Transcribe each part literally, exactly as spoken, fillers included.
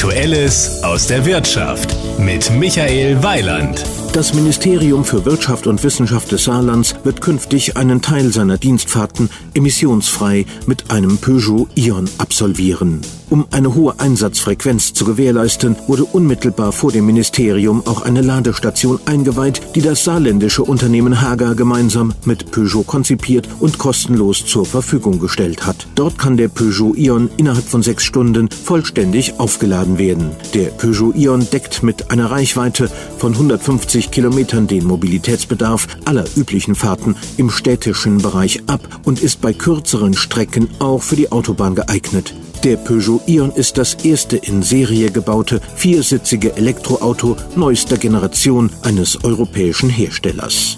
Aktuelles aus der Wirtschaft mit Michael Weiland. Das Ministerium für Wirtschaft und Wissenschaft des Saarlands wird künftig einen Teil seiner Dienstfahrten emissionsfrei mit einem Peugeot Ion absolvieren. Um eine hohe Einsatzfrequenz zu gewährleisten, wurde unmittelbar vor dem Ministerium auch eine Ladestation eingeweiht, die das saarländische Unternehmen Hager gemeinsam mit Peugeot konzipiert und kostenlos zur Verfügung gestellt hat. Dort kann der Peugeot Ion innerhalb von sechs Stunden vollständig aufgeladen werden. Der Peugeot Ion deckt mit einer Reichweite von hundertfünfzig Kilometern den Mobilitätsbedarf aller üblichen Fahrten im städtischen Bereich ab und ist bei kürzeren Strecken auch für die Autobahn geeignet. Der Peugeot Ion ist das erste in Serie gebaute viersitzige Elektroauto neuester Generation eines europäischen Herstellers.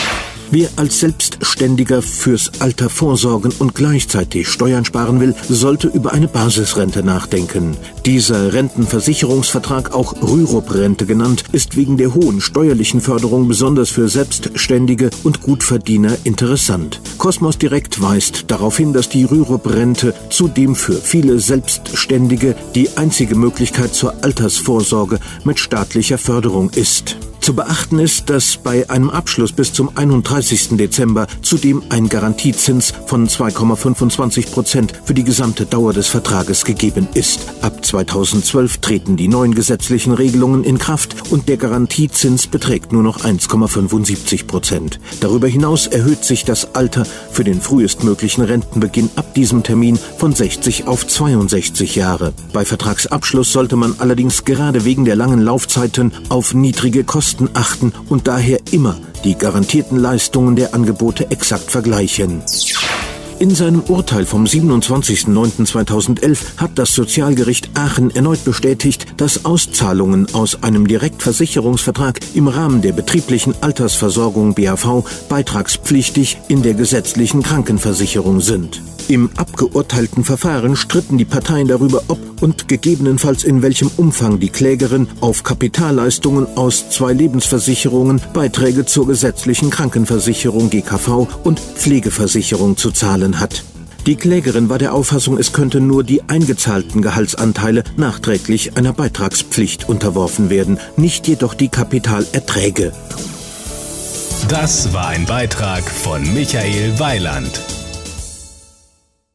Wer als Selbstständiger fürs Alter vorsorgen und gleichzeitig Steuern sparen will, sollte über eine Basisrente nachdenken. Dieser Rentenversicherungsvertrag, auch Rürup-Rente genannt, ist wegen der hohen steuerlichen Förderung besonders für Selbstständige und Gutverdiener interessant. Cosmos Direkt weist darauf hin, dass die Rürup-Rente zudem für viele Selbstständige die einzige Möglichkeit zur Altersvorsorge mit staatlicher Förderung ist. Zu beachten ist, dass bei einem Abschluss bis zum einunddreißigsten Dezember zudem ein Garantiezins von zwei Komma fünfundzwanzig Prozent für die gesamte Dauer des Vertrages gegeben ist. Ab zweitausendzwölf treten die neuen gesetzlichen Regelungen in Kraft und der Garantiezins beträgt nur noch eins Komma fünfundsiebzig Prozent. Darüber hinaus erhöht sich das Alter für den frühestmöglichen Rentenbeginn ab diesem Termin von sechzig auf zweiundsechzig Jahre. Bei Vertragsabschluss sollte man allerdings gerade wegen der langen Laufzeiten auf niedrige Kosten achten und daher immer die garantierten Leistungen der Angebote exakt vergleichen. In seinem Urteil vom siebenundzwanzigsten neunten zweitausendelf hat das Sozialgericht Aachen erneut bestätigt, dass Auszahlungen aus einem Direktversicherungsvertrag im Rahmen der betrieblichen Altersversorgung B A V beitragspflichtig in der gesetzlichen Krankenversicherung sind. Im abgeurteilten Verfahren stritten die Parteien darüber, ob und gegebenenfalls in welchem Umfang die Klägerin auf Kapitalleistungen aus zwei Lebensversicherungen Beiträge zur gesetzlichen Krankenversicherung G K V und Pflegeversicherung zu zahlen hat. Die Klägerin war der Auffassung, es könnte nur die eingezahlten Gehaltsanteile nachträglich einer Beitragspflicht unterworfen werden, nicht jedoch die Kapitalerträge. Das war ein Beitrag von Michael Weiland.